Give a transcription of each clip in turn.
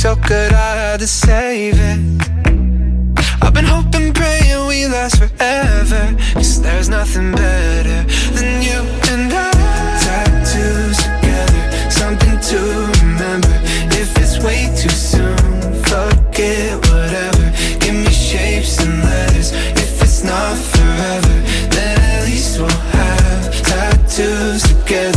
so good I had to save it. I've been hoping, praying we last forever, 'cause there's nothing better than you and I. Tattoos together, something to remember. If it's way too soon, forget whatever. Give me shapes and letters. If it's not forever, then at least we'll have tattoos together.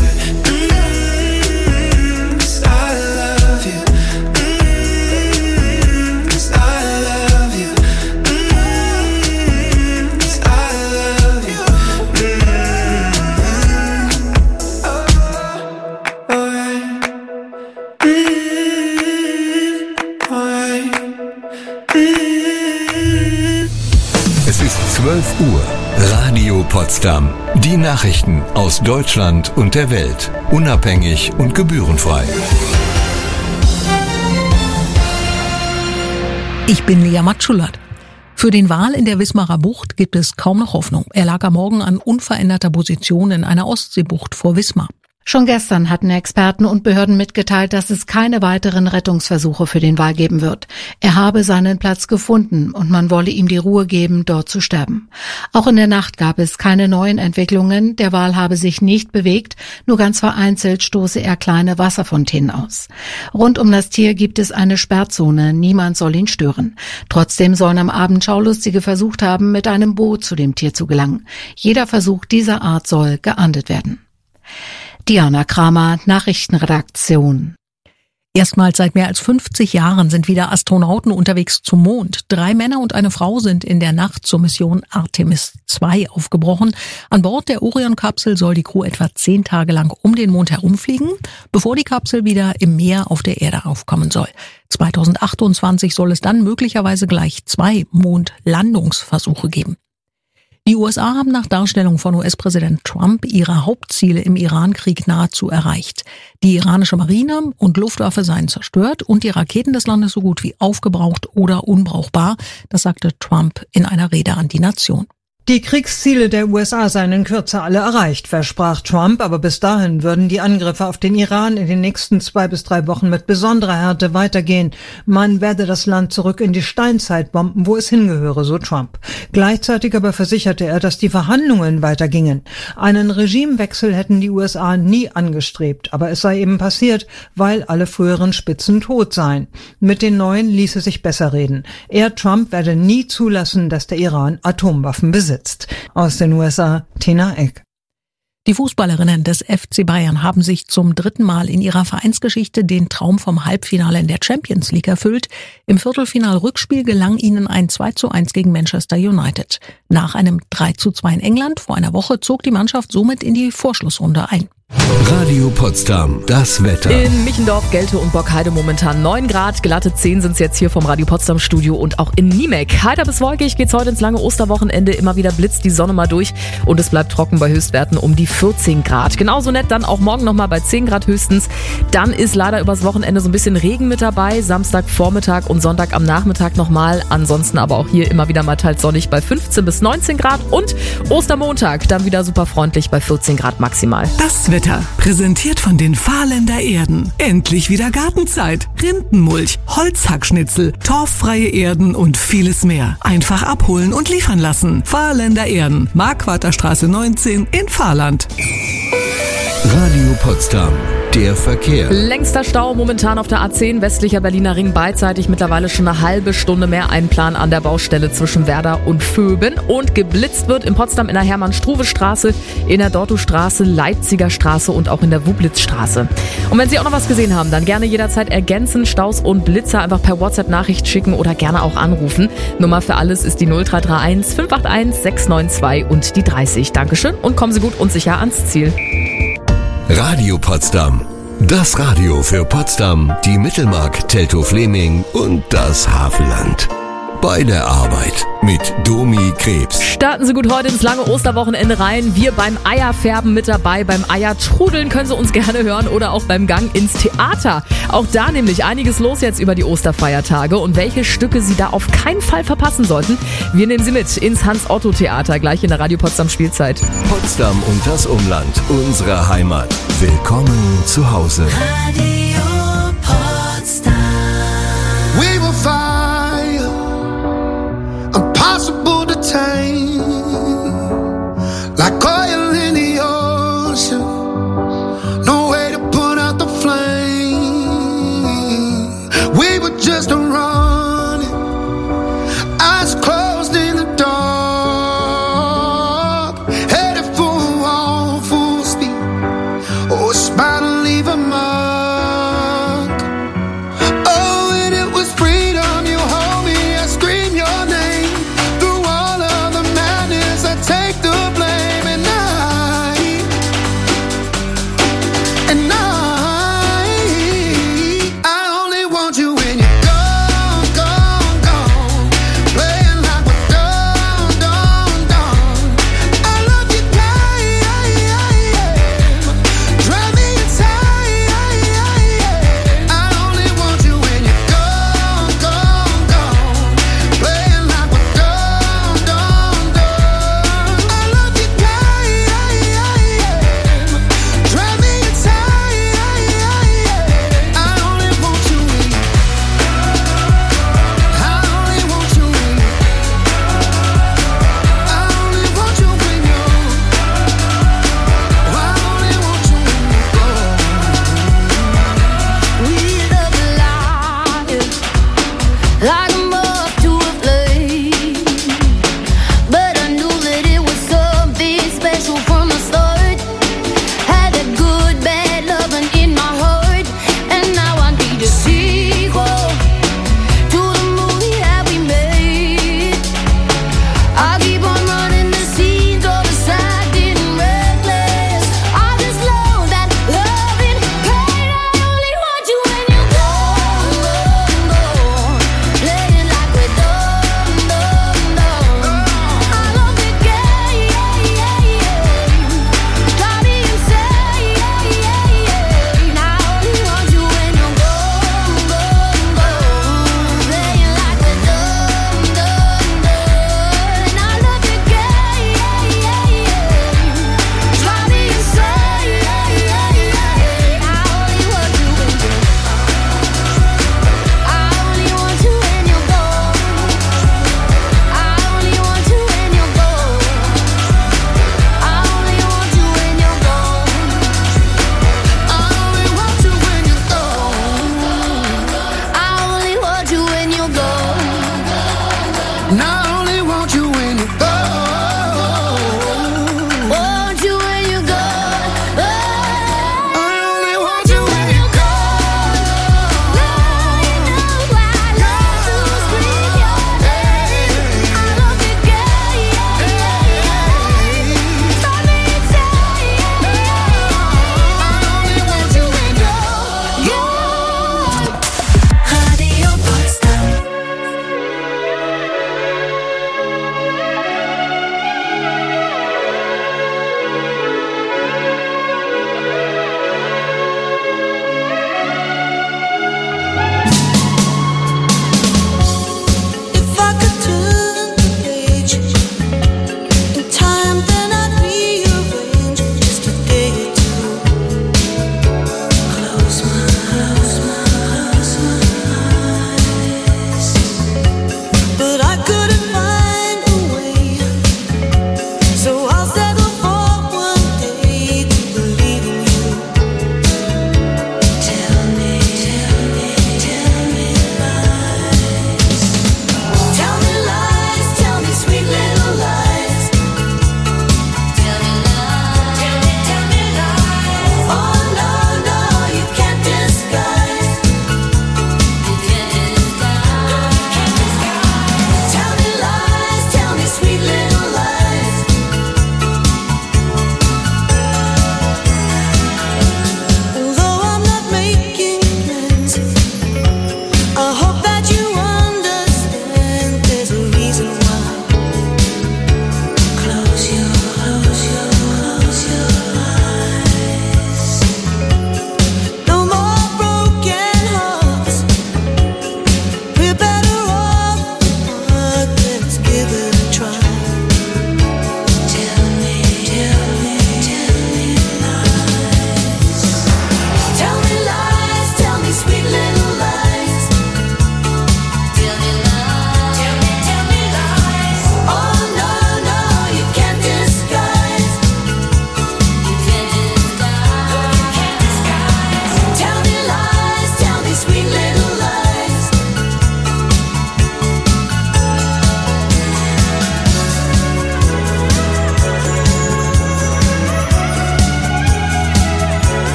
Es ist 12 Uhr. Radio Potsdam. Die Nachrichten aus Deutschland und der Welt. Unabhängig und gebührenfrei. Ich bin Lea Matschulat. Für den Wal in der Wismarer Bucht gibt es kaum noch Hoffnung. Er lag am Morgen an unveränderter Position in einer Ostseebucht vor Wismar. Schon gestern hatten Experten und Behörden mitgeteilt, dass es keine weiteren Rettungsversuche für den Wal geben wird. Er habe seinen Platz gefunden und man wolle ihm die Ruhe geben, dort zu sterben. Auch in der Nacht gab es keine neuen Entwicklungen. Der Wal habe sich nicht bewegt, nur ganz vereinzelt stoße er kleine Wasserfontänen aus. Rund um das Tier gibt es eine Sperrzone, niemand soll ihn stören. Trotzdem sollen am Abend Schaulustige versucht haben, mit einem Boot zu dem Tier zu gelangen. Jeder Versuch dieser Art soll geahndet werden. Diana Kramer, Nachrichtenredaktion. Erstmals seit mehr als 50 Jahren sind wieder Astronauten unterwegs zum Mond. 3 Männer und eine Frau sind in der Nacht zur Mission Artemis 2 aufgebrochen. An Bord der Orion-Kapsel soll die Crew etwa 10 Tage lang um den Mond herumfliegen, bevor die Kapsel wieder im Meer auf der Erde aufkommen soll. 2028 soll es dann möglicherweise gleich 2 Mondlandungsversuche geben. Die USA haben nach Darstellung von US-Präsident Trump ihre Hauptziele im Iran-Krieg nahezu erreicht. Die iranische Marine und Luftwaffe seien zerstört und die Raketen des Landes so gut wie aufgebraucht oder unbrauchbar. Das sagte Trump in einer Rede an die Nation. Die Kriegsziele der USA seien in Kürze alle erreicht, versprach Trump, aber bis dahin würden die Angriffe auf den Iran in den nächsten 2 bis 3 Wochen mit besonderer Härte weitergehen. Man werde das Land zurück in die Steinzeit bomben, wo es hingehöre, so Trump. Gleichzeitig aber versicherte er, dass die Verhandlungen weitergingen. Einen Regimewechsel hätten die USA nie angestrebt, aber es sei eben passiert, weil alle früheren Spitzen tot seien. Mit den neuen ließe sich besser reden. Er, Trump, werde nie zulassen, dass der Iran Atomwaffen besitzt. Aus den USA, Tina Eck. Die Fußballerinnen des FC Bayern haben sich zum 3. Mal in ihrer Vereinsgeschichte den Traum vom Halbfinale in der Champions League erfüllt. Im Viertelfinal-Rückspiel gelang ihnen ein 2:1 gegen Manchester United. Nach einem 3:2 in England vor einer Woche zog die Mannschaft somit in die Vorschlussrunde ein. Radio Potsdam, das Wetter. In Michendorf, Gelte und Borkheide momentan 9 Grad, glatte 10 sind es jetzt hier vom Radio Potsdam Studio und auch in Niemek. Heiter bis wolkig geht's heute ins lange Osterwochenende, immer wieder blitzt die Sonne mal durch und es bleibt trocken bei Höchstwerten um die 14 Grad. Genauso nett dann auch morgen nochmal bei 10 Grad höchstens. Dann ist leider übers Wochenende so ein bisschen Regen mit dabei, Samstag Vormittag und Sonntag am Nachmittag nochmal. Ansonsten aber auch hier immer wieder mal teils sonnig bei 15 bis 19 Grad und Ostermontag dann wieder super freundlich bei 14 Grad maximal. Das Wetter, präsentiert von den Fahrländer Erden. Endlich wieder Gartenzeit. Rindenmulch, Holzhackschnitzel, torffreie Erden und vieles mehr. Einfach abholen und liefern lassen. Fahrländer Erden, Marquarterstraße 19 in Fahrland. Radio Potsdam, der Verkehr. Längster Stau momentan auf der A10 westlicher Berliner Ring, beidseitig mittlerweile schon eine halbe Stunde mehr Einplan an der Baustelle zwischen Werder und Vöben. Und geblitzt wird in Potsdam in der Hermann-Struve-Straße, in der Dortustraße, Leipziger Straße und auch in der Wublitzstraße. Und wenn Sie auch noch was gesehen haben, dann gerne jederzeit ergänzen, Staus und Blitzer einfach per WhatsApp-Nachricht schicken oder gerne auch anrufen. Nummer für alles ist die 0331 581 692 und die 30. Dankeschön und kommen Sie gut und sicher ans Ziel. Radio Potsdam. Das Radio für Potsdam, die Mittelmark, Teltow-Fleming und das Havelland. Bei der Arbeit mit Domi Krebs. Starten Sie gut heute ins lange Osterwochenende rein. Wir beim Eierfärben mit dabei, beim Eiertrudeln können Sie uns gerne hören oder auch beim Gang ins Theater. Auch da nämlich einiges los jetzt über die Osterfeiertage und welche Stücke Sie da auf keinen Fall verpassen sollten. Wir nehmen Sie mit ins Hans-Otto-Theater, gleich in der Radio Potsdam Spielzeit. Potsdam und das Umland, unsere Heimat. Willkommen zu Hause. Radio Potsdam.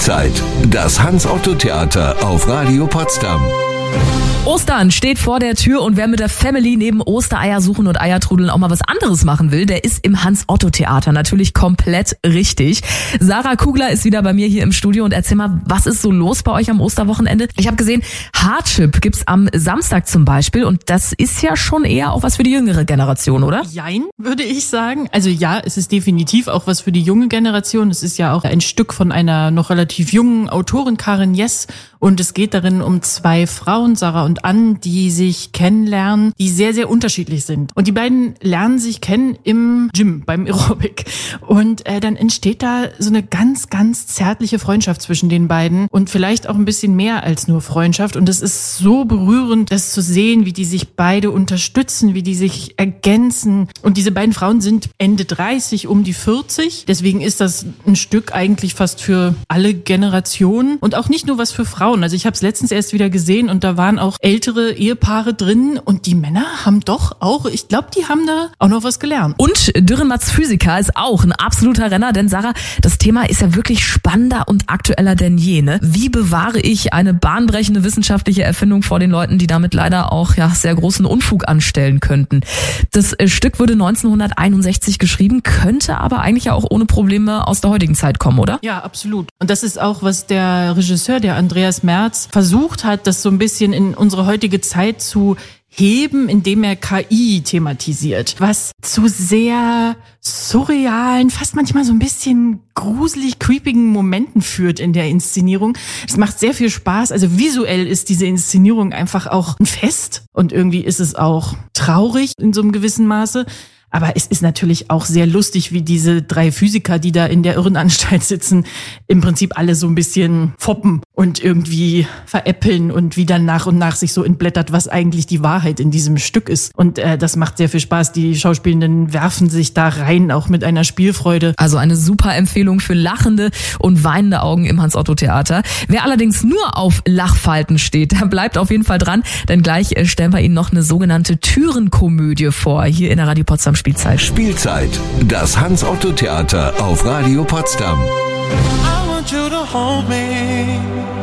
Spielzeit, das Hans-Otto-Theater auf Radio Potsdam. Ostern steht vor der Tür und wer mit der Family neben Ostereier suchen und Eiertrudeln auch mal was anderes machen will, der ist im Hans-Otto-Theater natürlich komplett richtig. Sarah Kugler ist wieder bei mir hier im Studio und erzähl mal, was ist so los bei euch am Osterwochenende? Ich habe gesehen, Hardship gibt's am Samstag zum Beispiel und das ist ja schon eher auch was für die jüngere Generation, oder? Jein, würde ich sagen. Also ja, es ist definitiv auch was für die junge Generation. Es ist ja auch ein Stück von einer noch relativ jungen Autorin, Karin Jess, und es geht darin um zwei Frauen, Sarah und Ann, die sich kennenlernen, die sehr, sehr unterschiedlich sind. Und die beiden lernen sich kennen im Gym, beim Aerobic. Und dann entsteht da so eine ganz, ganz zärtliche Freundschaft zwischen den beiden und vielleicht auch ein bisschen mehr als nur Freundschaft. Und es ist so berührend, das zu sehen, wie die sich beide unterstützen, wie die sich ergänzen. Und diese beiden Frauen sind Ende 30, um die 40. Deswegen ist das ein Stück eigentlich fast für alle Generationen und auch nicht nur was für Frauen. Also ich habe es letztens erst wieder gesehen und da waren auch ältere Ehepaare drin und die Männer haben doch auch, ich glaube, die haben da auch noch was gelernt. Und Dürrenmatts Physiker ist auch ein absoluter Renner, denn Sarah, das Thema ist ja wirklich spannender und aktueller denn je, ne? Wie bewahre ich eine bahnbrechende wissenschaftliche Erfindung vor den Leuten, die damit leider auch sehr großen Unfug anstellen könnten? Das Stück wurde 1961 geschrieben, könnte aber eigentlich ja auch ohne Probleme aus der heutigen Zeit kommen, oder? Ja, absolut. Und das ist auch, was der Regisseur, der Andreas Merz, versucht hat, das so ein bisschen in unsere heutige Zeit zu heben, indem er KI thematisiert, was zu sehr surrealen, fast manchmal so ein bisschen gruselig creepigen Momenten führt in der Inszenierung. Es macht sehr viel Spaß. Also visuell ist diese Inszenierung einfach auch ein Fest und irgendwie ist es auch traurig in so einem gewissen Maße. Aber es ist natürlich auch sehr lustig, wie diese drei Physiker, die da in der Irrenanstalt sitzen, im Prinzip alle so ein bisschen foppen und irgendwie veräppeln und wie dann nach und nach sich so entblättert, was eigentlich die Wahrheit in diesem Stück ist. Und das macht sehr viel Spaß. Die Schauspielenden werfen sich da rein, auch mit einer Spielfreude. Also eine super Empfehlung für lachende und weinende Augen im Hans-Otto-Theater. Wer allerdings nur auf Lachfalten steht, der bleibt auf jeden Fall dran, denn gleich stellen wir Ihnen noch eine sogenannte Türenkomödie vor, hier in der Radio Potsdam Spielzeit, das Hans-Otto-Theater auf Radio Potsdam. I want you to hold me,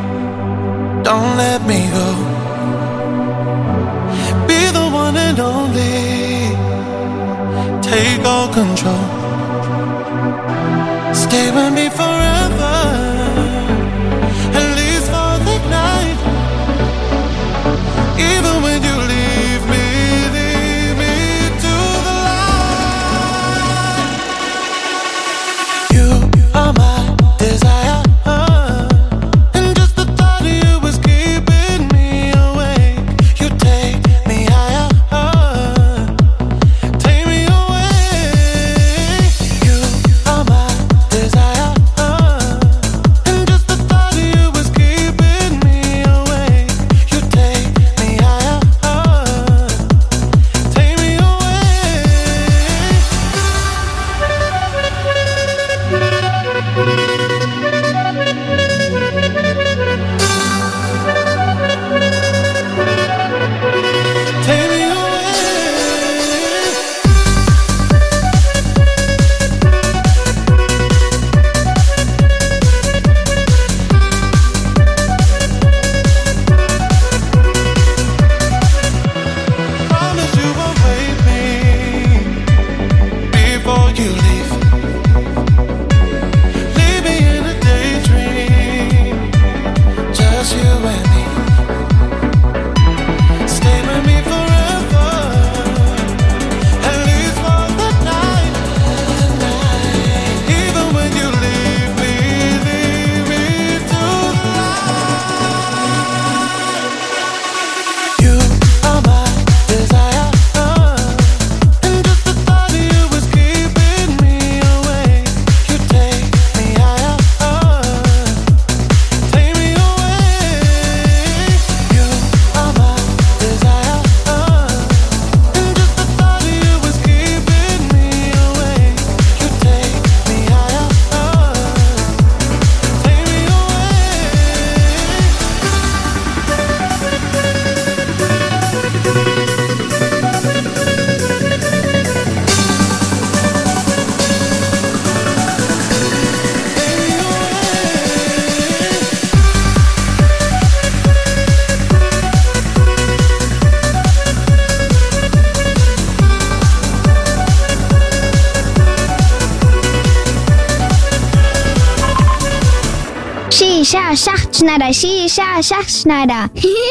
don't let me go. Be the one and only, take all control. Stay with me forever, at least for the night. Even when you leave me to the light. You are my desire, and just the thought of you is keeping me awake. You take me higher, take me away. Shisha, Schachtschneider, Shisha, Schachtschneider.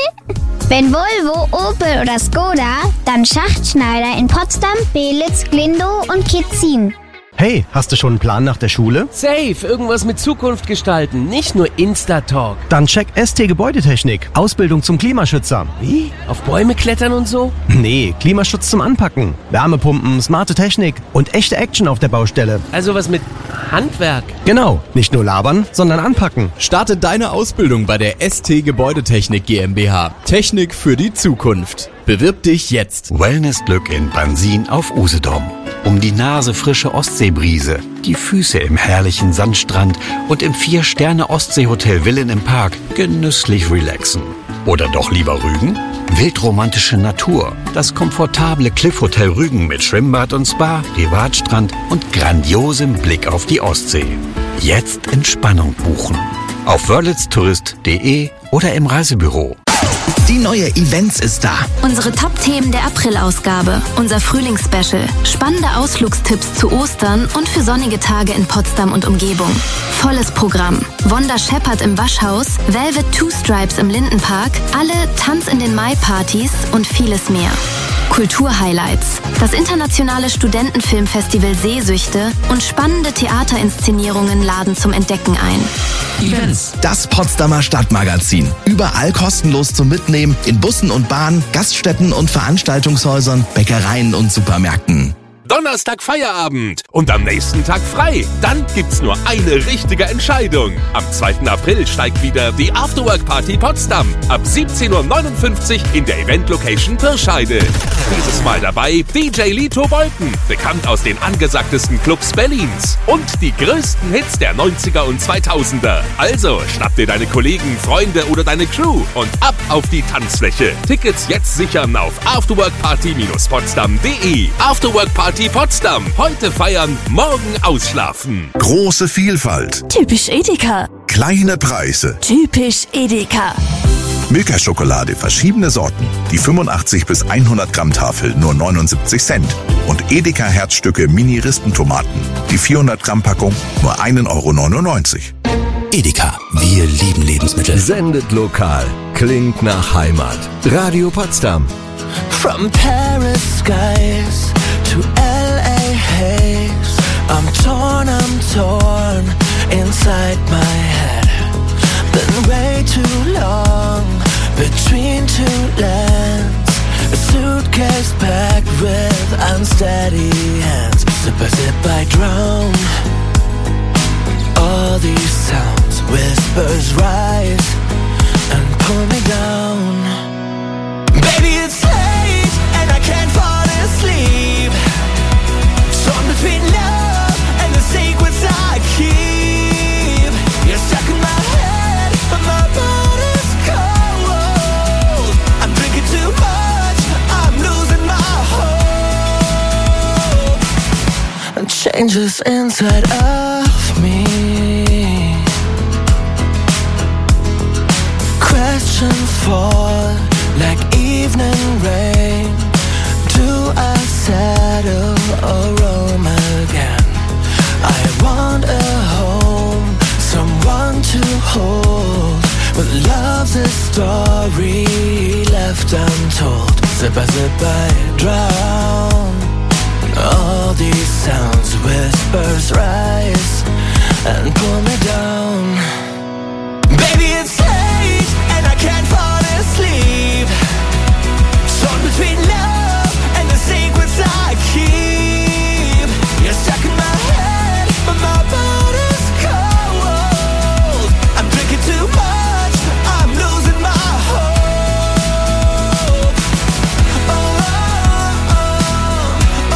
Wenn Volvo, Opel oder Skoda, dann Schachtschneider in Potsdam, Belitz, Glindow und Kitzin. Hey, hast du schon einen Plan nach der Schule? Safe, irgendwas mit Zukunft gestalten, nicht nur Insta-Talk. Dann check ST Gebäudetechnik, Ausbildung zum Klimaschützer. Wie? Auf Bäume klettern und so? Nee, Klimaschutz zum Anpacken. Wärmepumpen, smarte Technik und echte Action auf der Baustelle. Also was mit Handwerk? Genau, nicht nur labern, sondern anpacken. Starte deine Ausbildung bei der ST Gebäudetechnik GmbH. Technik für die Zukunft. Bewirb dich jetzt. Wellnessglück in Bansin auf Usedom. Um die Nase frische Ostseebrise, die Füße im herrlichen Sandstrand und im 4-Sterne-Ostsee-Hotel Villen im Park genüsslich relaxen. Oder doch lieber Rügen? Wildromantische Natur, das komfortable Cliff Hotel Rügen mit Schwimmbad und Spa, Privatstrand und grandiosem Blick auf die Ostsee. Jetzt Entspannung buchen. Auf wörlitztourist.de oder im Reisebüro. Die neue Events ist da. Unsere Top-Themen der April-Ausgabe. Unser Frühlingsspecial. Spannende Ausflugstipps zu Ostern und für sonnige Tage in Potsdam und Umgebung. Volles Programm. Wanda Shepherd im Waschhaus, Velvet Two Stripes im Lindenpark, alle Tanz in den Mai-Partys und vieles mehr. Kulturhighlights. Das internationale Studentenfilmfestival Sehsüchte und spannende Theaterinszenierungen laden zum Entdecken ein. Events. Das Potsdamer Stadtmagazin. Überall kostenlos zum Mitnehmen in Bussen und Bahnen, Gaststätten und Veranstaltungshäusern, Bäckereien und Supermärkten. Donnerstag Feierabend und am nächsten Tag frei. Dann gibt's nur eine richtige Entscheidung. Am 2. April steigt wieder die Afterwork Party Potsdam. Ab 17:59 Uhr in der Event-Location Pirscheide. Dieses Mal dabei DJ Lito Beuthen, bekannt aus den angesagtesten Clubs Berlins. Und die größten Hits der 90er und 2000er. Also schnapp dir deine Kollegen, Freunde oder deine Crew und ab auf die Tanzfläche. Tickets jetzt sichern auf afterworkparty-potsdam.de. Afterwork Party Potsdam. Heute feiern, morgen ausschlafen. Große Vielfalt. Typisch Edeka. Kleine Preise. Typisch Edeka. Milka-Schokolade, verschiedene Sorten. Die 85 bis 100 Gramm Tafel nur 79 Cent. Und Edeka Herzstücke Mini-Rispentomaten. Die 400 Gramm Packung nur 1,99 €. Edeka, wir lieben Lebensmittel. Sendet lokal, klingt nach Heimat. Radio Potsdam. From Paris skies to LA haze, I'm torn inside my head. Been way too long between two lands. A suitcase packed with unsteady hands. Sip by sip I drown. All these sounds, whispers rise and pull me down. Baby, it's late and I can't fall asleep. Torn between love and the secrets I keep. You're stuck in my head, but my body's cold. I'm drinking too much, I'm losing my hope. And changes inside of me. Questions fall like evening rain. Do I settle or roam again? I want a home, someone to hold. But love's a story left untold. Zip by zip I drown. All these sounds, whispers rise and pull me down. Baby, it's late and I can't fall asleep. Torn between love and the secrets I keep. You're stuck in my head, but my body's cold. I'm drinking too much, I'm losing my hope. Oh, oh, oh, oh,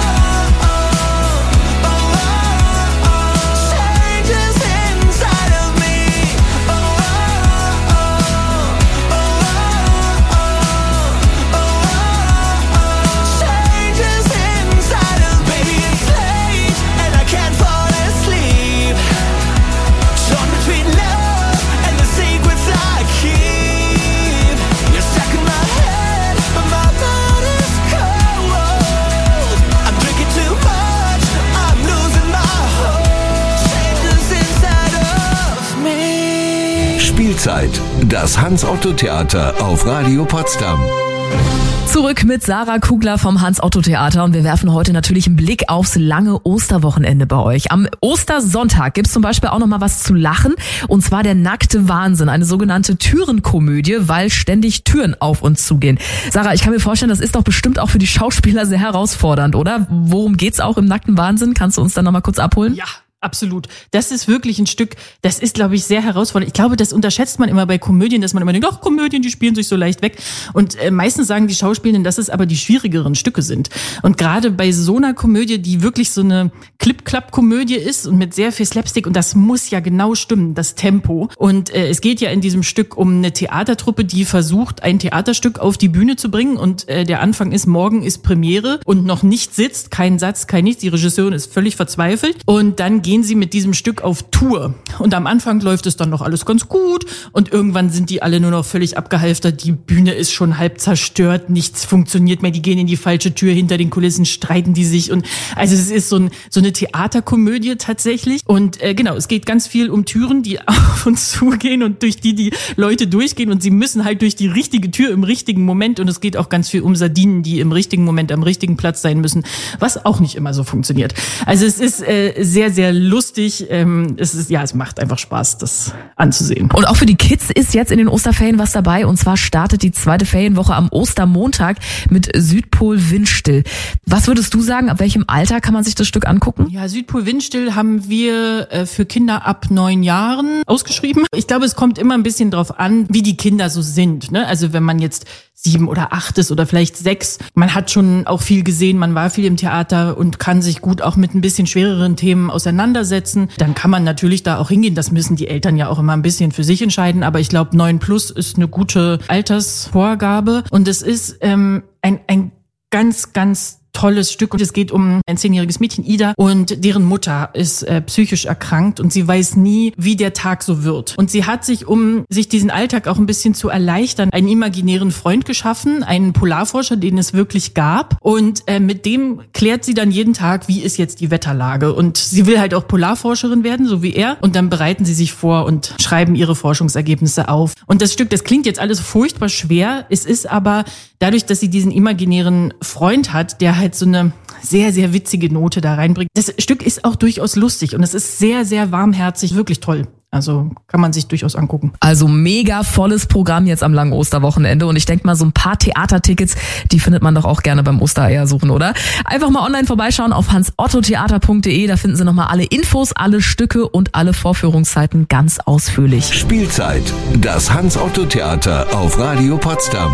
oh, oh, oh, oh. Changes inside of Spielzeit, das Hans-Otto-Theater auf Radio Potsdam. Zurück mit Sarah Kugler vom Hans-Otto-Theater und wir werfen heute natürlich einen Blick aufs lange Osterwochenende bei euch. Am Ostersonntag gibt's zum Beispiel auch noch mal was zu lachen, und zwar der nackte Wahnsinn, eine sogenannte Türenkomödie, weil ständig Türen auf uns zugehen. Sarah, ich kann mir vorstellen, das ist doch bestimmt auch für die Schauspieler sehr herausfordernd, oder? Worum geht's auch im nackten Wahnsinn? Kannst du uns dann noch mal kurz abholen? Ja. Absolut. Das ist wirklich ein Stück, das ist, glaube ich, sehr herausfordernd. Ich glaube, das unterschätzt man immer bei Komödien, dass man immer denkt, ach, Komödien, die spielen sich so leicht weg. Und meistens sagen die Schauspielenden, dass es aber die schwierigeren Stücke sind. Und gerade bei so einer Komödie, die wirklich so eine Clip-Clap-Komödie ist und mit sehr viel Slapstick, und das muss ja genau stimmen, das Tempo. Und es geht ja in diesem Stück um eine Theatertruppe, die versucht, ein Theaterstück auf die Bühne zu bringen. Und der Anfang ist, morgen ist Premiere und noch nicht sitzt, kein Satz, kein nichts. Die Regisseurin ist völlig verzweifelt. Und dann gehen sie mit diesem Stück auf Tour. Und am Anfang läuft es dann noch alles ganz gut und irgendwann sind die alle nur noch völlig abgehalftert. Die Bühne ist schon halb zerstört, nichts funktioniert mehr, die gehen in die falsche Tür, hinter den Kulissen streiten die sich. Und also es ist so eine Theaterkomödie tatsächlich. Und genau, es geht ganz viel um Türen, die auf uns zugehen und durch die Leute durchgehen, und sie müssen halt durch die richtige Tür im richtigen Moment, und es geht auch ganz viel um Sardinen, die im richtigen Moment am richtigen Platz sein müssen, was auch nicht immer so funktioniert. Also es ist sehr, sehr lustig. Es macht einfach Spaß, das anzusehen. Und auch für die Kids ist jetzt in den Osterferien was dabei, und zwar startet die zweite Ferienwoche am Ostermontag mit Südpol Windstill. Was würdest du sagen, ab welchem Alter kann man sich das Stück angucken? Ja, Südpol Windstill haben wir für Kinder ab 9 Jahren ausgeschrieben. Ich glaube, es kommt immer ein bisschen drauf an, wie die Kinder so sind, ne? Also wenn man jetzt 7 oder 8 ist oder vielleicht 6. Man hat schon auch viel gesehen, man war viel im Theater und kann sich gut auch mit ein bisschen schwereren Themen auseinandersetzen. Dann kann man natürlich da auch hingehen. Das müssen die Eltern ja auch immer ein bisschen für sich entscheiden. Aber ich glaube, 9+ ist eine gute Altersvorgabe. Und es ist ein ganz, ganz tolles Stück, und es geht um ein 10-jähriges Mädchen, Ida, und deren Mutter ist psychisch erkrankt und sie weiß nie, wie der Tag so wird. Und sie hat sich, um sich diesen Alltag auch ein bisschen zu erleichtern, einen imaginären Freund geschaffen, einen Polarforscher, den es wirklich gab, und mit dem klärt sie dann jeden Tag, wie ist jetzt die Wetterlage, und sie will halt auch Polarforscherin werden, so wie er, und dann bereiten sie sich vor und schreiben ihre Forschungsergebnisse auf. Und das Stück, das klingt jetzt alles furchtbar schwer, es ist aber dadurch, dass sie diesen imaginären Freund hat, der halt so eine sehr, sehr witzige Note da reinbringt. Das Stück ist auch durchaus lustig und es ist sehr, sehr warmherzig, wirklich toll. Also kann man sich durchaus angucken. Also mega volles Programm jetzt am langen Osterwochenende, und ich denke mal, so ein paar Theatertickets, die findet man doch auch gerne beim Ostereier suchen, oder? Einfach mal online vorbeischauen auf hansottotheater.de, da finden Sie nochmal alle Infos, alle Stücke und alle Vorführungszeiten ganz ausführlich. Spielzeit, das Hans-Otto-Theater auf Radio Potsdam.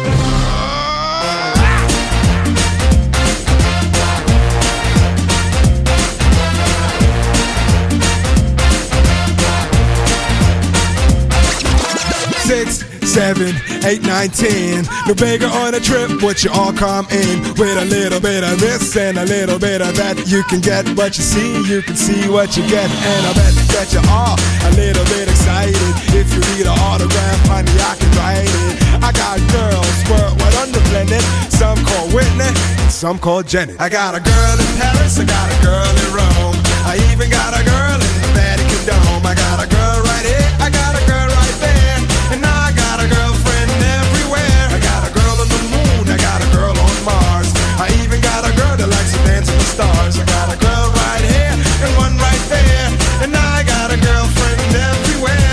Six, 7, 8, 9, 10. No bigger on a trip, but you all come in with a little bit of this and a little bit of that. You can get what you see, you can see what you get, and I bet that you are a little bit excited. If you need an autograph, honey, I can write it. I got girls, what under blended. Some call Whitney, some call Jenny. I got a girl in Paris, I got a girl in Rome. I even got a girl in the Vatican Dome. I got a girl right here, I got a girl right there. And I got a girlfriend everywhere. I got a girl on the moon, I got a girl on Mars. I even got a girl that likes to dance with the stars. I got a girl right here and one right there. And I got a girlfriend everywhere.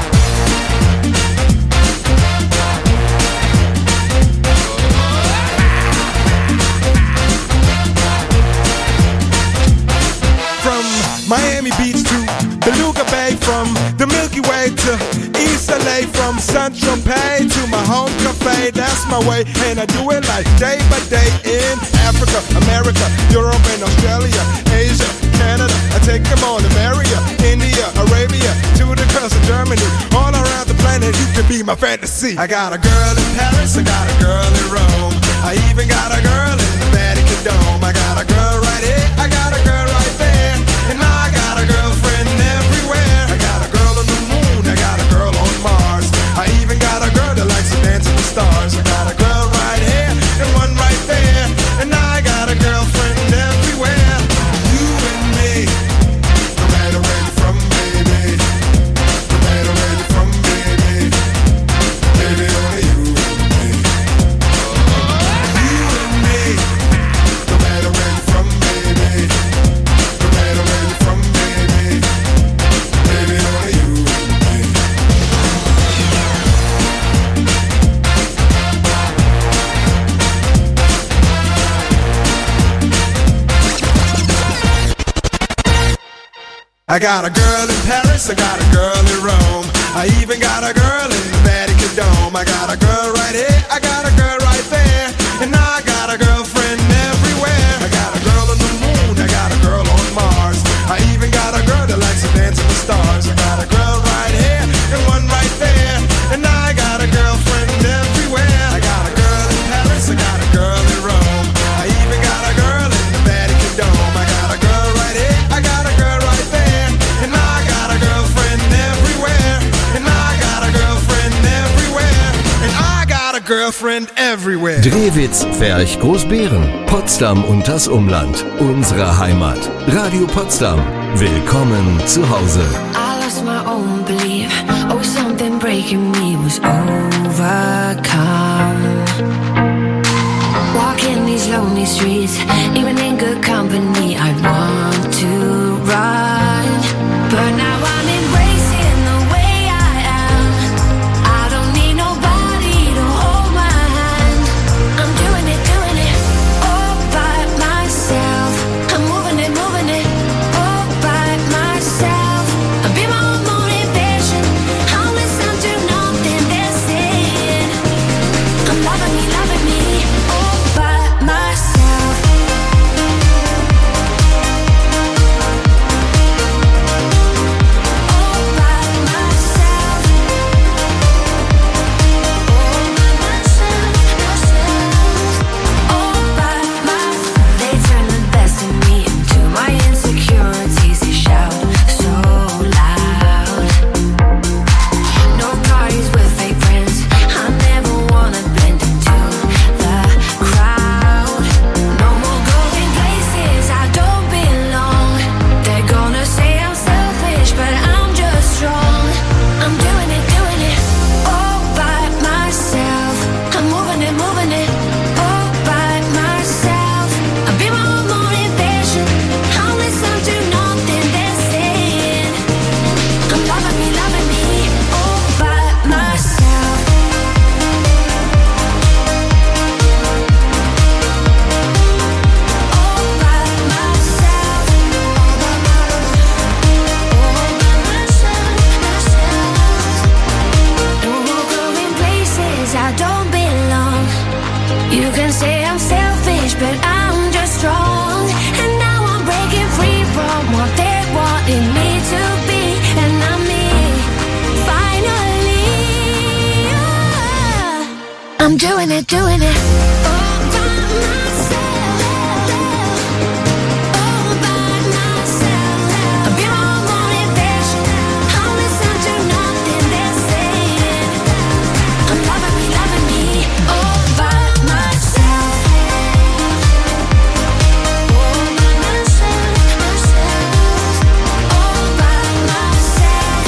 From Miami Beach to Beluga Bay, from the Milky Way to East LA, from Central Pay to my home cafe. That's my way, and I do it like day by day in Africa, America, Europe and Australia, Asia, Canada. I take them all to Maria, India, Arabia, to the coast of Germany, all around the planet. You can be my fantasy. I got a girl in Paris, I got a girl in Rome. I even got a girl in the Vatican Dome. I got a girl right here, I got a girl right there, and I got a girlfriend everywhere. I got a girl on the moon, I got a girl on Mars. I even got a girl that likes to dance with the stars. I got a girl right here and one right there, and I got a girlfriend everywhere. You and me, no matter where you're from, baby. No matter where you're from, baby. I got a girl in Paris, I got a girl in Rome. I even got a girl in the Vatican Dome. I got a girl right here, I got a girl right there. And I got a girlfriend everywhere. I got a girl on the moon, I got a girl on Mars. I even got a girl that likes to dance with the stars. I got a girl right here and one right there. And I got a girlfriend everywhere. I got a girl in Paris, I got a girl in Rome. I even got a girl in the Vatican Dome. I got a girl right here, I got a girl right there. And I got a girlfriend everywhere. And I got a girlfriend everywhere. And I got a girlfriend everywhere. Drewitz, Ferch, Großbeeren, Potsdam und das Umland. Unsere Heimat. Radio Potsdam. Willkommen zu Hause. I lost my own belief. Oh, something breaking me was overcome. Walking these lonely streets, even in good company, I want to run. But now I'm embracing the way I am. I don't need nobody to hold my hand. I'm doing it all by myself. I'm moving it all by myself. I'll be my own motivation. I'll listen to nothing they're saying. I'm loving me all by myself. I'm doing it all by myself. All by myself. I'll be my own motivation. I'll listen to nothing they're saying. I'm loving me all by myself. All by myself. All by myself.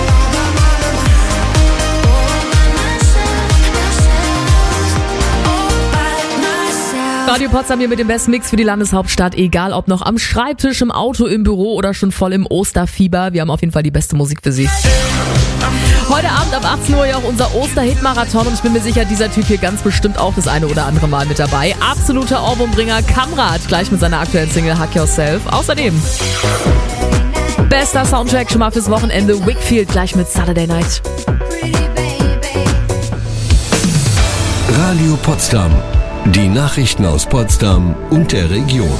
Radio Potsdam hier mit dem Best Mix für die Landeshauptstadt, egal ob noch am Schreibtisch, im Auto, im Büro oder schon voll im Osterfieber. Wir haben auf jeden Fall die beste Musik für Sie. Heute Abend ab 18 Uhr ja auch unser Oster-Hit-Marathon und ich bin mir sicher, dieser Typ hier ganz bestimmt auch das eine oder andere Mal mit dabei. Absoluter Ohrwurmbringer Kamrat, gleich mit seiner aktuellen Single Hug Yourself. Außerdem bester Soundtrack schon mal fürs Wochenende, Wickfield gleich mit Saturday Night. Radio Potsdam. Die Nachrichten aus Potsdam und der Region.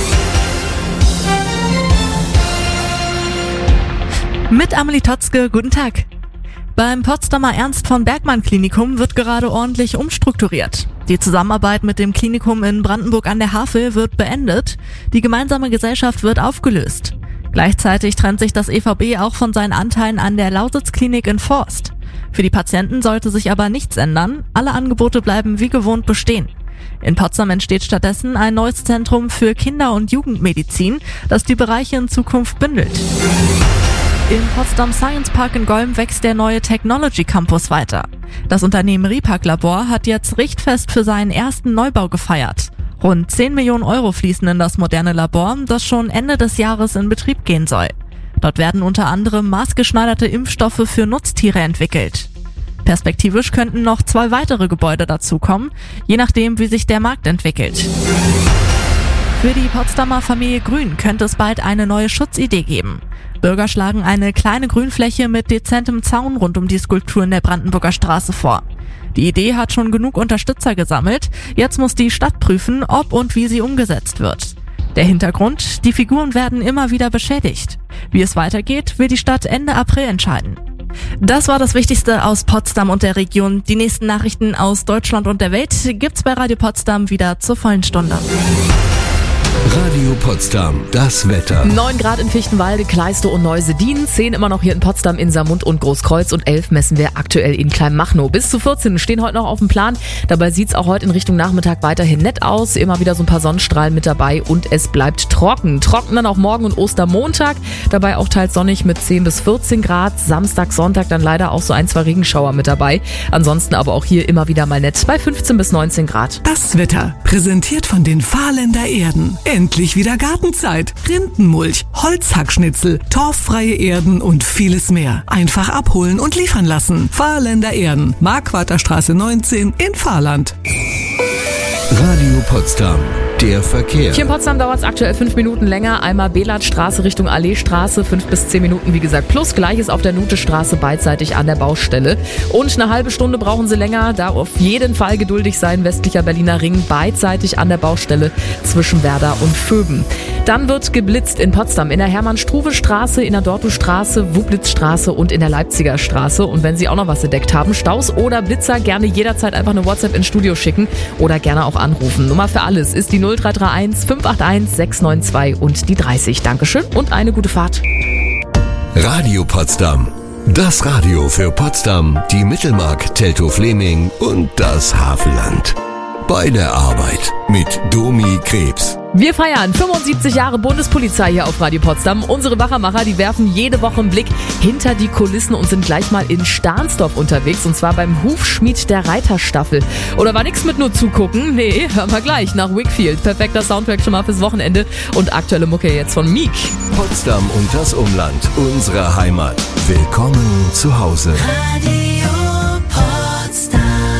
Mit Amelie Totzke, guten Tag. Beim Potsdamer Ernst von Bergmann Klinikum wird gerade ordentlich umstrukturiert. Die Zusammenarbeit mit dem Klinikum in Brandenburg an der Havel wird beendet. Die gemeinsame Gesellschaft wird aufgelöst. Gleichzeitig trennt sich das EVB auch von seinen Anteilen an der Lausitz-Klinik in Forst. Für die Patienten sollte sich aber nichts ändern. Alle Angebote bleiben wie gewohnt bestehen. In Potsdam entsteht stattdessen ein neues Zentrum für Kinder- und Jugendmedizin, das die Bereiche in Zukunft bündelt. Im Potsdam Science Park in Golm wächst der neue Technology Campus weiter. Das Unternehmen Ripac Labor hat jetzt Richtfest für seinen ersten Neubau gefeiert. Rund 10 Millionen Euro fließen in das moderne Labor, das schon Ende des Jahres in Betrieb gehen soll. Dort werden unter anderem maßgeschneiderte Impfstoffe für Nutztiere entwickelt. Perspektivisch könnten noch 2 weitere Gebäude dazukommen, je nachdem, wie sich der Markt entwickelt. Für die Potsdamer Familie Grün könnte es bald eine neue Schutzidee geben. Bürger schlagen eine kleine Grünfläche mit dezentem Zaun rund um die Skulptur in der Brandenburger Straße vor. Die Idee hat schon genug Unterstützer gesammelt. Jetzt muss die Stadt prüfen, ob und wie sie umgesetzt wird. Der Hintergrund: die Figuren werden immer wieder beschädigt. Wie es weitergeht, will die Stadt Ende April entscheiden. Das war das Wichtigste aus Potsdam und der Region. Die nächsten Nachrichten aus Deutschland und der Welt gibt's bei Radio Potsdam wieder zur vollen Stunde. Radio Potsdam, das Wetter. 9 Grad in Fichtenwalde, Kleisto und Neusedin, 10 immer noch hier in Potsdam, in Saarmund und Großkreuz und 11 messen wir aktuell in Kleinmachnow. Bis zu 14 stehen heute noch auf dem Plan. Dabei sieht's auch heute in Richtung Nachmittag weiterhin nett aus. Immer wieder so ein paar Sonnenstrahlen mit dabei und es bleibt trocken. Trocken dann auch morgen und Ostermontag. Dabei auch teils sonnig mit 10 bis 14 Grad. Samstag, Sonntag dann leider auch so 1-2 Regenschauer mit dabei. Ansonsten aber auch hier immer wieder mal nett bei 15 bis 19 Grad. Das Wetter, präsentiert von den Fahrländer Erden. Endlich wieder Gartenzeit. Rindenmulch, Holzhackschnitzel, torffreie Erden und vieles mehr. Einfach abholen und liefern lassen. Fahrländer Erden, Marquarterstraße 19 in Fahrland. Radio Potsdam, der Verkehr. Hier in Potsdam dauert es aktuell 5 Minuten länger. Einmal Belatstraße Richtung Alleestraße, 5 bis 10 Minuten, wie gesagt, plus. Gleiches auf der Nutestraße beidseitig an der Baustelle. Und eine halbe Stunde brauchen Sie länger. Da auf jeden Fall geduldig sein. Westlicher Berliner Ring, beidseitig an der Baustelle zwischen Werder und Vöben. Dann wird geblitzt in Potsdam in der Hermann-Struve-Straße, in der Dortustraße, Wublitzstraße und in der Leipziger Straße. Und wenn Sie auch noch was entdeckt haben, Staus oder Blitzer, gerne jederzeit einfach eine WhatsApp ins Studio schicken oder gerne auch anrufen. Nummer für alles ist die 0331 581 692 und die 30. Dankeschön und eine gute Fahrt. Radio Potsdam. Das Radio für Potsdam, die Mittelmark, Teltow-Fleming und das Havelland. Bei der Arbeit mit Domi Krebs. Wir feiern 75 Jahre Bundespolizei hier auf Radio Potsdam. Unsere Wachermacher, die werfen jede Woche einen Blick hinter die Kulissen und sind gleich mal in Stahnsdorf unterwegs. Und zwar beim Hufschmied der Reiterstaffel. Oder war nix mit nur zugucken? Nee, hören wir gleich nach Wickfield. Perfekter Soundtrack schon mal fürs Wochenende. Und aktuelle Mucke jetzt von Meek. Potsdam und das Umland, unsere Heimat. Willkommen zu Hause. Radio Potsdam.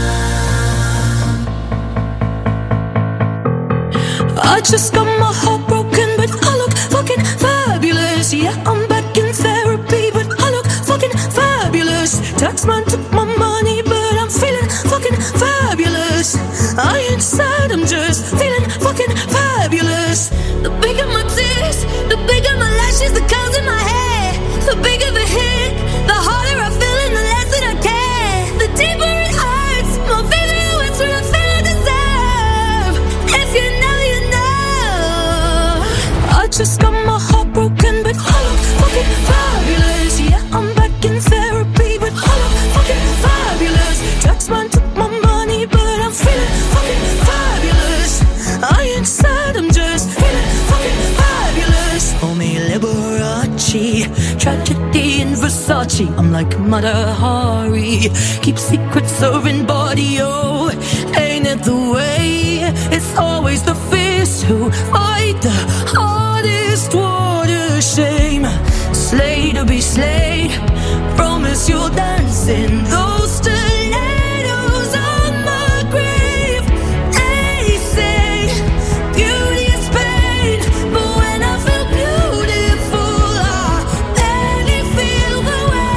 I just got my heart broken, but I look fucking fabulous. Yeah, I'm back in therapy, but I look fucking fabulous. Taxman took my money, but I'm feeling fucking fabulous. I ain't sad, I'm just feeling fucking fabulous. The bigger my tears, the bigger my lashes, the curls in my hair. The bigger the hit, the harder I feel and the less that I care. The deeper it hurts, more vivid it hurts when I feel I deserve. If you know, you know. I just got my heart broken, but I look fucking fabulous. Yeah, I'm back in therapy, but I look fucking fabulous. Taxman took my money, but I'm feeling fucking fabulous. I ain't sad, I'm just feeling fucking fabulous. Homie Liberace, tragedy in Versace. I'm like Mata Hari, keep secrets serving body. Oh, ain't it the way? It's always the fierce who fight the hardest. What a shame. Slay to be slayed. Promise you'll dance in those stilettos on my grave. They say beauty is pain, but when I feel beautiful, I barely feel the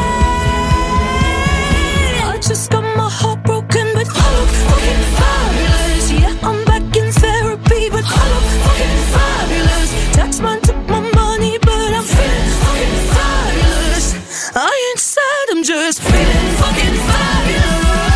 way. I just got my heart broken, but I look fucking fabulous. Yeah, I'm back in therapy, but I look fucking fabulous. Taxman took my money, but I'm feeling fucking fabulous. I ain't sad, I'm just feeling fucking fabulous.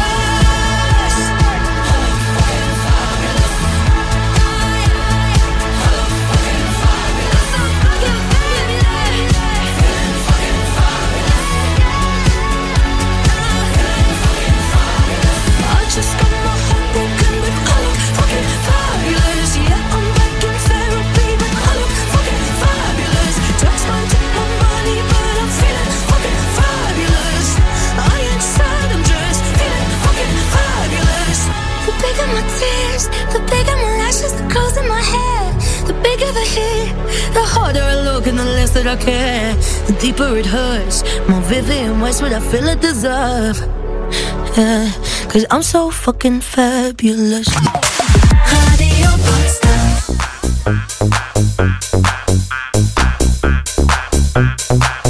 I just got my heart broken, but I look fucking fabulous. Yeah, I'm back in therapy, but I look fucking fabulous. Taxman took my money, but I'm feeling fucking fabulous. I ain't sad, I'm just feeling fucking fabulous. The bigger my tears, the bigger my lashes, the curls in my hair. The bigger the hit, the harder I look and the less that I care. The deeper it hurts, more vivid and worse what I feel I deserve. Yeah, 'cause I'm so fucking fabulous. Radio Potsdam.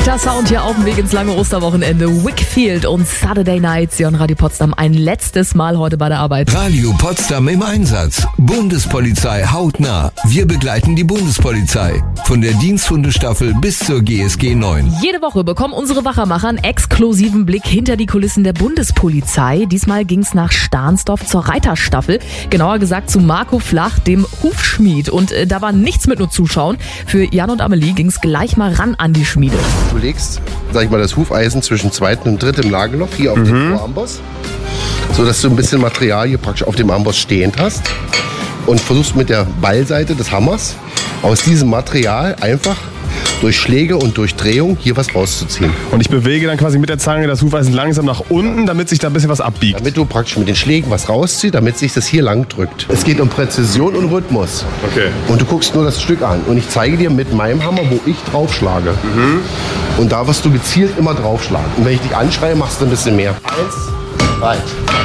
Echter Sound hier auf dem Weg ins lange Osterwochenende. Wickfield und Saturday Nights hier on Radio Potsdam. Ein letztes Mal heute bei der Arbeit. Radio Potsdam im Einsatz. Bundespolizei hautnah. Wir begleiten die Bundespolizei. Von der Diensthundestaffel bis zur GSG 9. Jede Woche bekommen unsere Wachermacher einen exklusiven Blick hinter die Kulissen der Bundespolizei. Diesmal ging's nach Stahnsdorf zur Reiterstaffel. Genauer gesagt zu Marco Flach, dem Hufschmied. Und da war nichts mit nur Zuschauen. Für Jan und Amelie ging's gleich mal ran an die Schmiede. Du legst, sag ich mal, das Hufeisen zwischen zweitem und drittem Lagerloch hier auf den Voramboss, so dass du ein bisschen Material hier praktisch auf dem Amboss stehend hast und versuchst mit der Ballseite des Hammers aus diesem Material einfach durch Schläge und durch Drehung hier was rauszuziehen. Und ich bewege dann quasi mit der Zange das Hufeisen langsam nach unten, damit sich da ein bisschen was abbiegt. Damit du praktisch mit den Schlägen was rausziehst, damit sich das hier lang drückt. Es geht um Präzision und Rhythmus. Okay. Und du guckst nur das Stück an. Und ich zeige dir mit meinem Hammer, wo ich draufschlage. Und da wirst du gezielt immer draufschlagen. Und wenn ich dich anschreie, machst du ein bisschen mehr. 1, 3.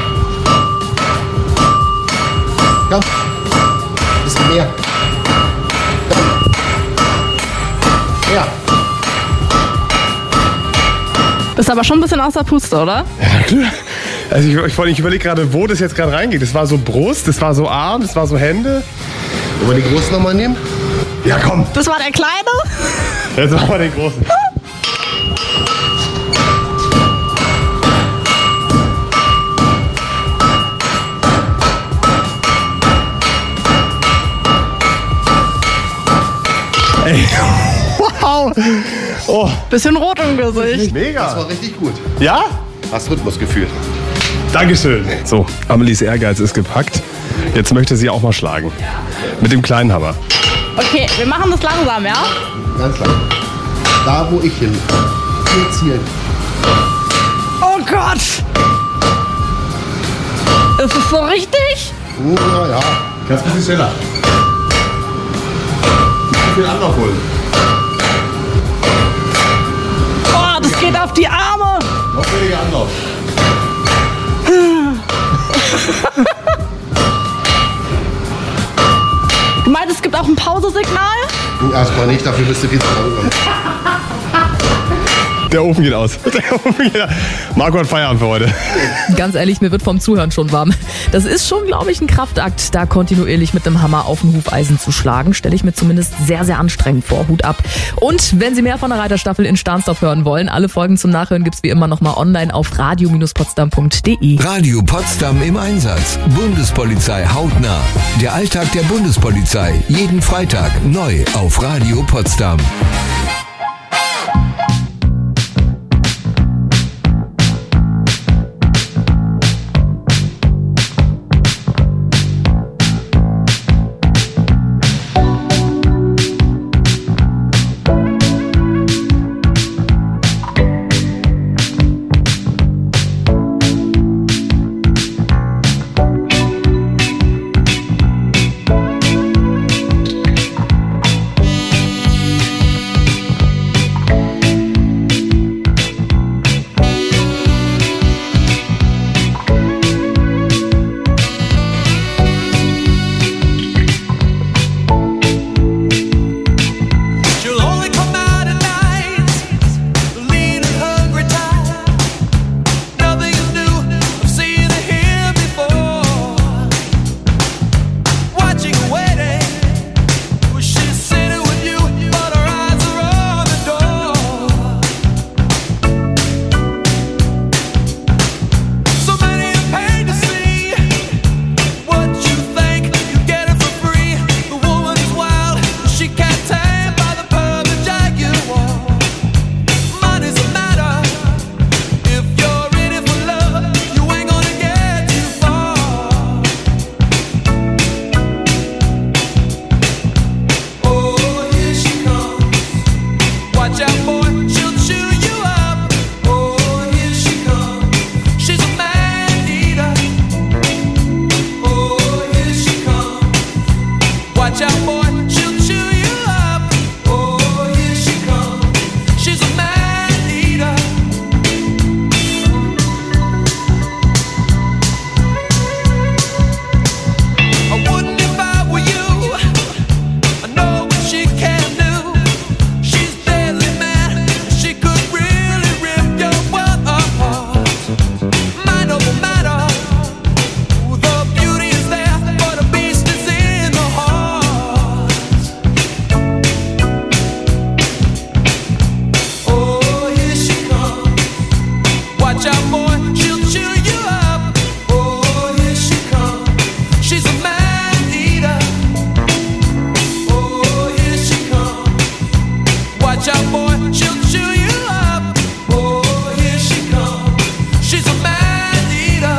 Komm. Ein bisschen mehr. Ja. Bist aber schon ein bisschen aus der Puste, oder? Ja, klar. Also ich überlege gerade, wo das jetzt gerade reingeht. Das war so Brust, das war so Arm, das war so Hände. Wollen wir die Großen nochmal nehmen? Ja, komm. Das war der Kleine? Jetzt machen wir den Großen. Ey. Wow. Oh. Bisschen rot im Gesicht. Mega. Das war richtig gut. Ja? Hast Rhythmus gefühlt. Dankeschön. So, Amelies Ehrgeiz ist gepackt. Jetzt möchte sie auch mal schlagen. Mit dem kleinen Hammer. Okay, wir machen das langsam, ja? Ganz lang. Da, wo ich hin. Hier zielen. Oh Gott! Ist es so richtig? Ja, ja. Kannst ein bisschen schneller. Nicht viel Anlauf holen. Oh, das geht auf die Arme! Noch weniger Anlauf. Du meinst, es gibt auch ein Pausesignal? Erstmal nicht, dafür bist du viel zu langsam. Der Ofen geht aus. Marco hat Feierabend für heute. Ganz ehrlich, mir wird vom Zuhören schon warm. Das ist schon, glaube ich, ein Kraftakt, da kontinuierlich mit dem Hammer auf ein Hufeisen zu schlagen. Stelle ich mir zumindest sehr, sehr anstrengend vor. Hut ab. Und wenn Sie mehr von der Reiterstaffel in Stahnsdorf hören wollen, alle Folgen zum Nachhören gibt's wie immer nochmal online auf radio-potsdam.de. Radio Potsdam im Einsatz. Bundespolizei hautnah. Der Alltag der Bundespolizei. Jeden Freitag neu auf Radio Potsdam. Watch out, boy, she'll chew you up. Oh, here she comes. She's a man eater.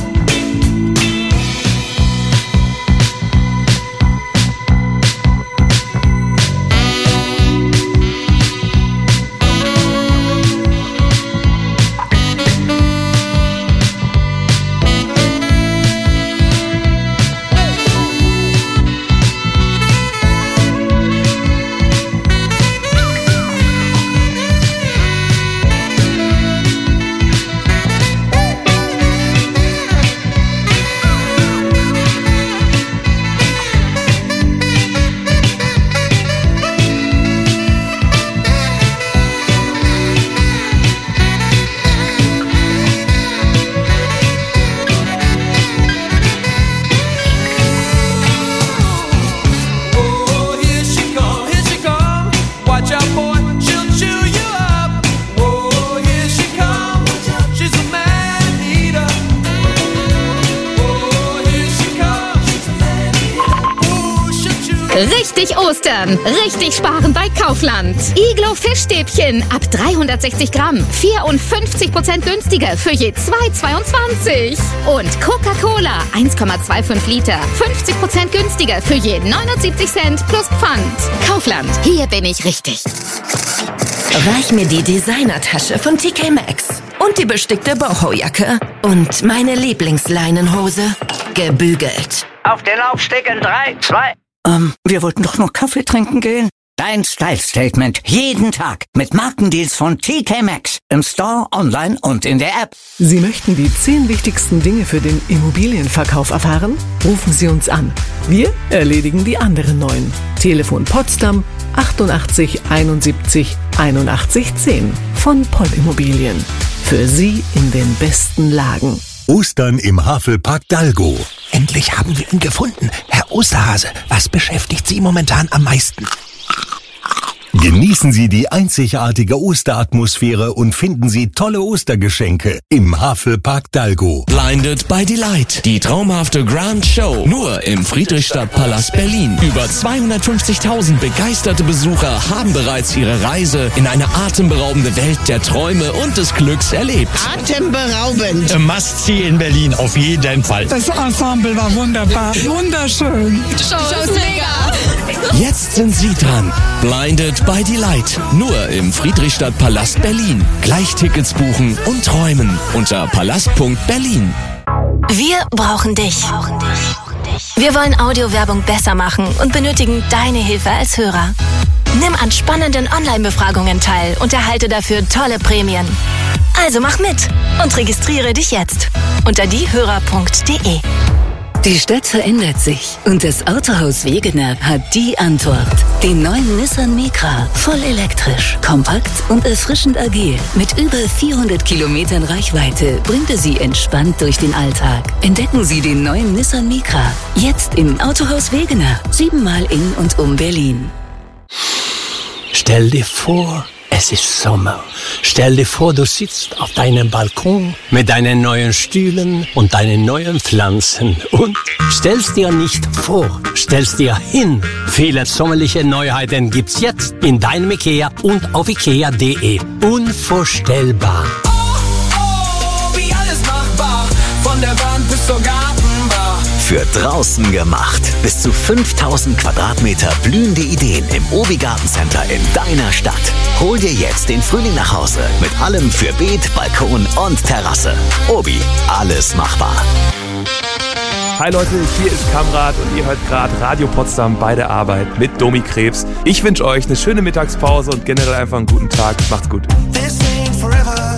Richtig Ostern, richtig sparen bei Kaufland. Iglo Fischstäbchen ab 360 Gramm, 54% günstiger für je 2,22. Und Coca-Cola 1,25 Liter, 50% günstiger für je 79 Cent plus Pfand. Kaufland, hier bin ich richtig. Reich mir die Designertasche von TK Maxx und die bestickte Boho-Jacke und meine Lieblingsleinenhose. Gebügelt. Auf den Laufsteg in 3, 2... wir wollten doch noch Kaffee trinken gehen. Dein Style-Statement jeden Tag mit Markendeals von TK Maxx. Im Store, online und in der App. Sie möchten die 10 wichtigsten Dinge für den Immobilienverkauf erfahren? Rufen Sie uns an. Wir erledigen die anderen 9. Telefon Potsdam 88 71 81 10 von Poll Immobilien. Für Sie in den besten Lagen. Ostern im Havelpark Dalgo. Endlich haben wir ihn gefunden. Herr Osterhase, was beschäftigt Sie momentan am meisten? Genießen Sie die einzigartige Osteratmosphäre und finden Sie tolle Ostergeschenke im Havelpark Dalgo. Blinded by Delight, die traumhafte Grand Show, nur im Friedrichstadtpalast Berlin. Über 250.000 begeisterte Besucher haben bereits ihre Reise in eine atemberaubende Welt der Träume und des Glücks erlebt. Atemberaubend. A Must-See in Berlin, auf jeden Fall. Das Ensemble war wunderbar, wunderschön. Show ist mega. Jetzt sind Sie dran. Blinded by Delight, nur im Friedrichstadtpalast Berlin. Gleich Tickets buchen und träumen unter palast.berlin. Wir brauchen dich. Wir wollen Audiowerbung besser machen und benötigen deine Hilfe als Hörer. Nimm an spannenden Online-Befragungen teil und erhalte dafür tolle Prämien. Also mach mit und registriere dich jetzt unter diehörer.de. Die Stadt verändert sich und das Autohaus Wegener hat die Antwort. Den neuen Nissan Micra, voll elektrisch, kompakt und erfrischend agil. Mit über 400 Kilometern Reichweite bringt er Sie entspannt durch den Alltag. Entdecken Sie den neuen Nissan Micra, jetzt im Autohaus Wegener, 7-mal in und um Berlin. Stell dir vor, es ist Sommer. Stell dir vor, du sitzt auf deinem Balkon mit deinen neuen Stühlen und deinen neuen Pflanzen und stellst dir nicht vor, stellst dir hin. Viele sommerliche Neuheiten gibt's jetzt in deinem Ikea und auf ikea.de. Unvorstellbar. Wie alles machbar, von der Wand bis zur Gartenbar. Für draußen gemacht. Bis zu 5000 Quadratmeter blühende Ideen im Obi Gartencenter in deiner Stadt. Hol dir jetzt den Frühling nach Hause mit allem für Beet, Balkon und Terrasse. Obi, alles machbar. Hi Leute, hier ist Kamrat und ihr hört gerade Radio Potsdam bei der Arbeit mit Domi Krebs. Ich wünsche euch eine schöne Mittagspause und generell einfach einen guten Tag. Macht's gut. This ain't forever.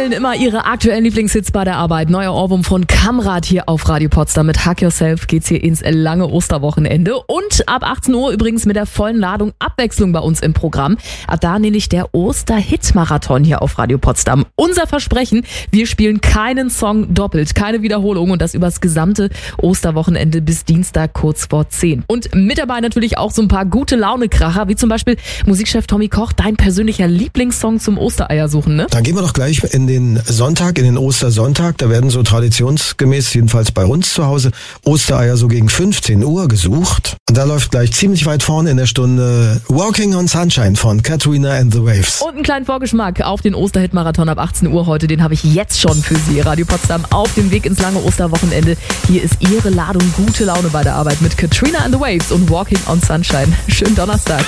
spielen immer ihre aktuellen Lieblingshits bei der Arbeit. Neuer Ohrwurm von Kamrat hier auf Radio Potsdam. Mit Hack Yourself geht's hier ins lange Osterwochenende. Und ab 18 Uhr übrigens mit der vollen Ladung Abwechslung bei uns im Programm. Ab da nämlich der Oster-Hit-Marathon hier auf Radio Potsdam. Unser Versprechen, wir spielen keinen Song doppelt, keine Wiederholung und das übers gesamte Osterwochenende bis Dienstag kurz vor 10. Und mit dabei natürlich auch so ein paar gute Laune-Kracher, wie zum Beispiel Musikchef Tommy Koch, dein persönlicher Lieblingssong zum Ostereier suchen, ne? Dann gehen wir doch gleich in den Sonntag, in den Ostersonntag. Da werden so traditionsgemäß, jedenfalls bei uns zu Hause, Ostereier so gegen 15 Uhr gesucht. Und da läuft gleich ziemlich weit vorne in der Stunde Walking on Sunshine von Katrina and the Waves. Und einen kleinen Vorgeschmack auf den Osterhit-Marathon ab 18 Uhr heute, den habe ich jetzt schon für Sie. Radio Potsdam auf dem Weg ins lange Osterwochenende. Hier ist Ihre Ladung gute Laune bei der Arbeit mit Katrina and the Waves und Walking on Sunshine. Schönen Donnerstag.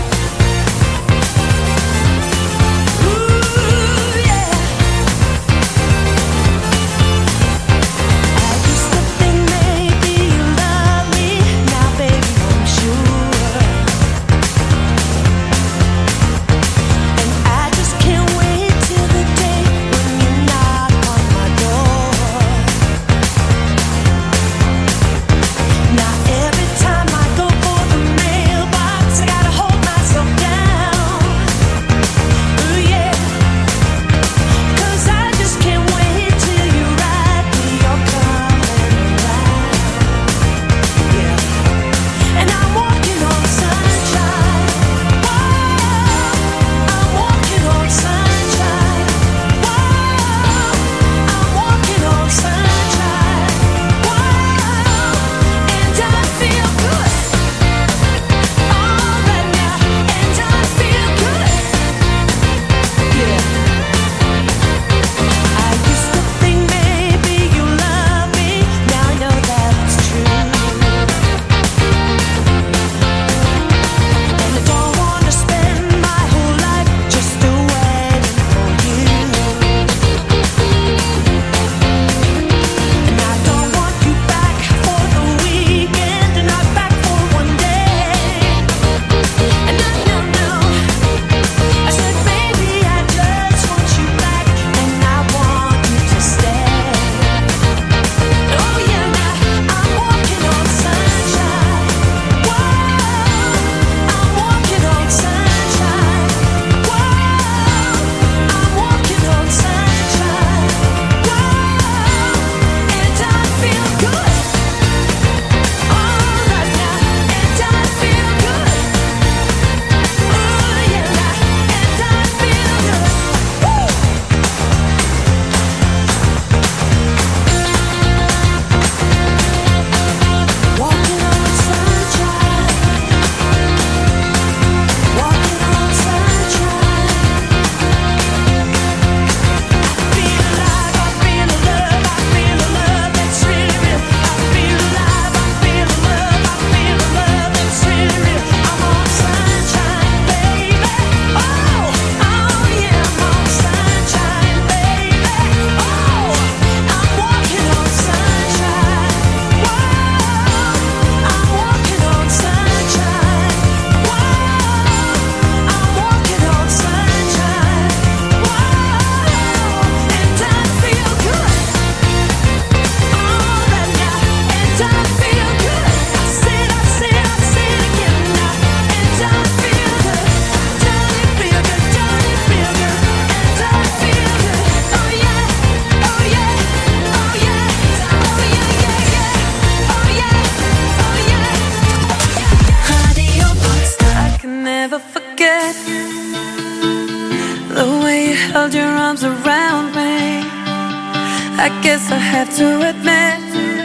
I guess I have to admit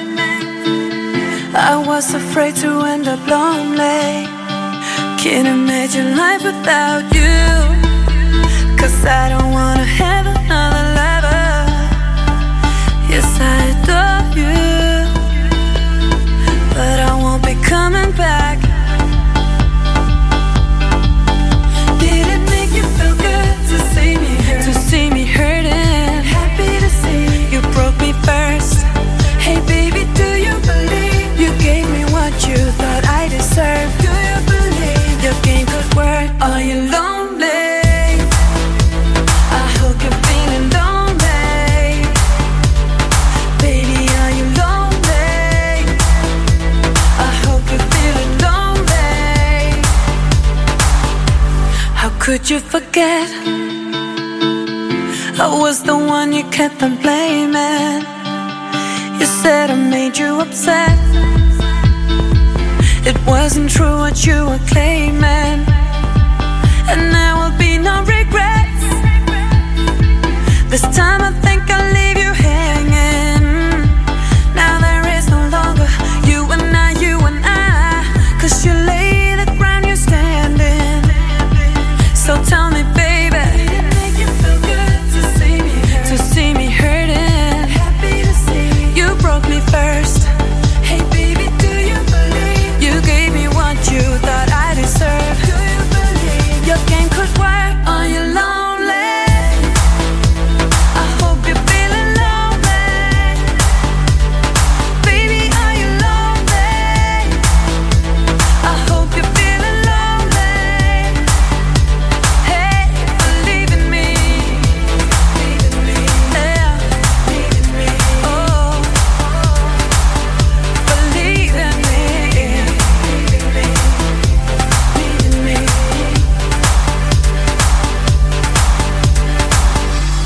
I was afraid to end up lonely. Can't imagine life without you, 'cause I don't wanna have another lover. Yes, I adore you, but I won't be coming back. Did it make you feel good to see me hurt? To see me hurting? Happy to see you broke me first. Hey baby, do you believe you gave me what you thought I deserved? Do you believe your game could work? Are you lonely? I hope you're could you forget? I was the one you kept on blaming. You said I made you upset. It wasn't true what you were claiming, and there will be no regrets. This time I think I'll leave